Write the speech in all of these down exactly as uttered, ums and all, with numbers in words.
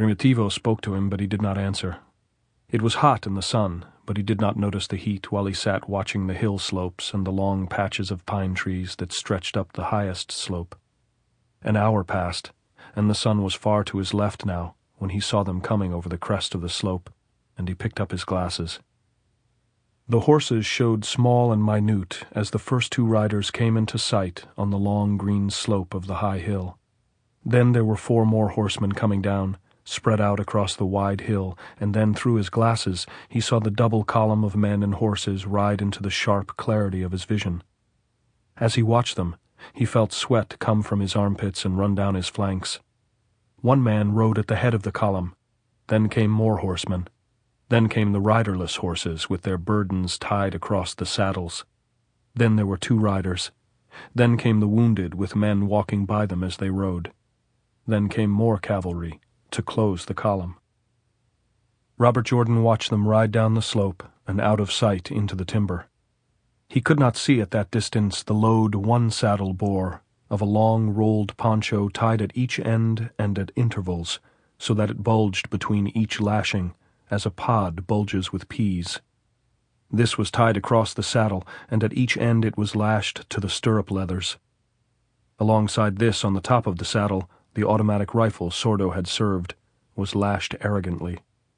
Primitivo spoke to him, but he did not answer. It was hot in the sun, but he did not notice the heat while he sat watching the hill slopes and the long patches of pine trees that stretched up the highest slope. An hour passed, and the sun was far to his left now when he saw them coming over the crest of the slope, and he picked up his glasses. The horses showed small and minute as the first two riders came into sight on the long green slope of the high hill. Then there were four more horsemen coming down, spread out across the wide hill, and then through his glasses he saw the double column of men and horses ride into the sharp clarity of his vision. As he watched them, he felt sweat come from his armpits and run down his flanks. One man rode at the head of the column. Then came more horsemen. Then came the riderless horses with their burdens tied across the saddles. Then there were two riders. Then came the wounded with men walking by them as they rode. Then came more cavalry to close the column. Robert Jordan watched them ride down the slope and out of sight into the timber. He could not see at that distance the load one saddle bore, of a long rolled poncho tied at each end and at intervals, so that it bulged between each lashing, as a pod bulges with peas. This was tied across the saddle, and at each end it was lashed to the stirrup leathers. Alongside this, on the top of the saddle, the automatic rifle Sordo had served was lashed arrogantly.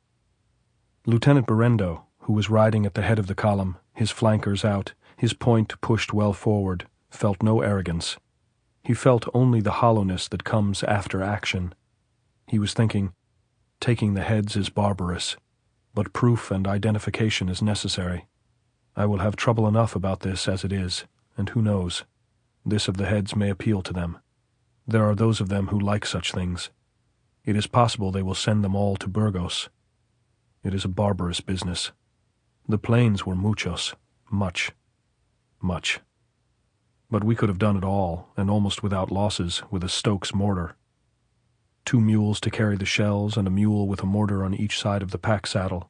Lieutenant Berendo, who was riding at the head of the column, his flankers out, his point pushed well forward, felt no arrogance. He felt only the hollowness that comes after action. He was thinking, taking the heads is barbarous, but proof and identification is necessary. I will have trouble enough about this as it is, and who knows, this of the heads may appeal to them. There are those of them who like such things. It is possible they will send them all to Burgos. It is a barbarous business. The plains were muchos, much, much. But we could have done it all, and almost without losses, with a Stokes mortar. Two mules to carry the shells, and a mule with a mortar on each side of the pack saddle.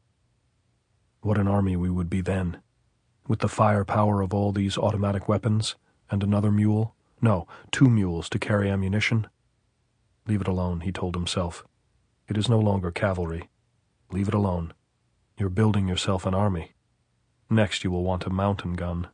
What an army we would be then, with the firepower of all these automatic weapons, and another mule, no, two mules to carry ammunition. Leave it alone, he told himself. It is no longer cavalry. Leave it alone. You're building yourself an army. Next you will want a mountain gun.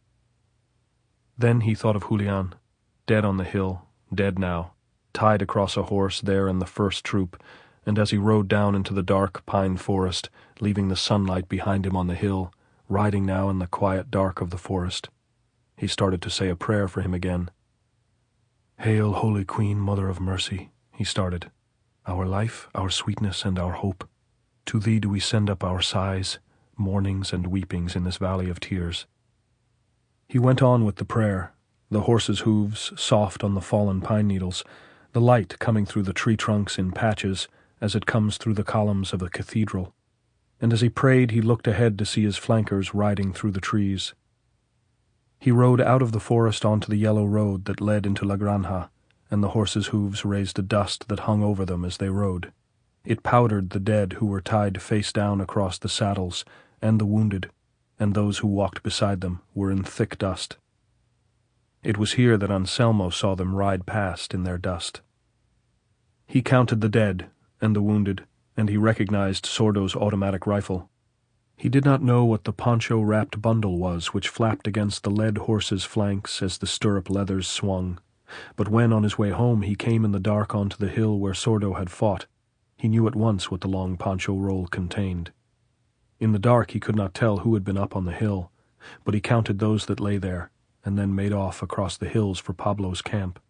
Then he thought of Julian, dead on the hill, dead now, tied across a horse there in the first troop, and as he rode down into the dark pine forest, leaving the sunlight behind him on the hill, riding now in the quiet dark of the forest, he started to say a prayer for him again. Hail, Holy Queen, Mother of Mercy, he started. Our life, our sweetness, and our hope. To thee do we send up our sighs, mournings, and weepings in this valley of tears. He went on with the prayer, the horses' hooves soft on the fallen pine needles, the light coming through the tree trunks in patches as it comes through the columns of a cathedral, and as he prayed he looked ahead to see his flankers riding through the trees. He rode out of the forest onto the yellow road that led into La Granja, and the horses' hooves raised a dust that hung over them as they rode. It powdered the dead who were tied face down across the saddles, and the wounded, and those who walked beside them were in thick dust. It was here that Anselmo saw them ride past in their dust. He counted the dead and the wounded, and he recognized Sordo's automatic rifle. He did not know what the poncho-wrapped bundle was which flapped against the led horse's flanks as the stirrup leathers swung, but when on his way home he came in the dark onto the hill where Sordo had fought, he knew at once what the long poncho roll contained. In the dark he could not tell who had been up on the hill, but he counted those that lay there, and then made off across the hills for Pablo's camp.